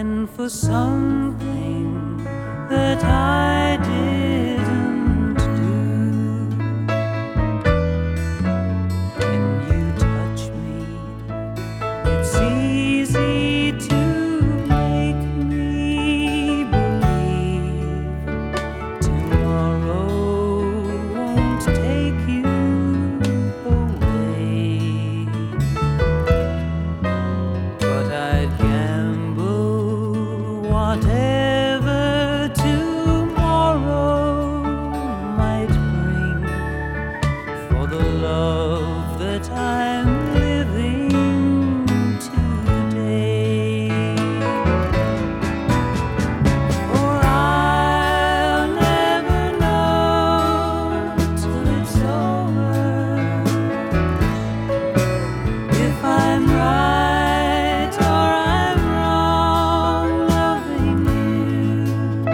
than for something that I didn't do. When you touch me, it's easy to make me believe tomorrow won't take you away. But I'd gamble whatever tomorrow might bring for the love that I'm living today. For I'll never know till it's over if I'm right or I'm wrong loving you.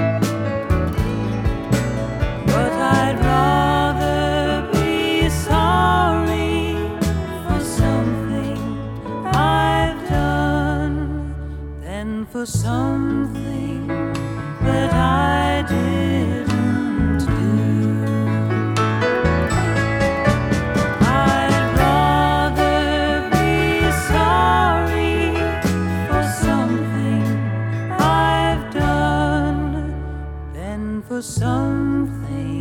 But I'd rather be sorry for something I've done than for something that I didn't do. I'd rather be sorry for something I've done than for something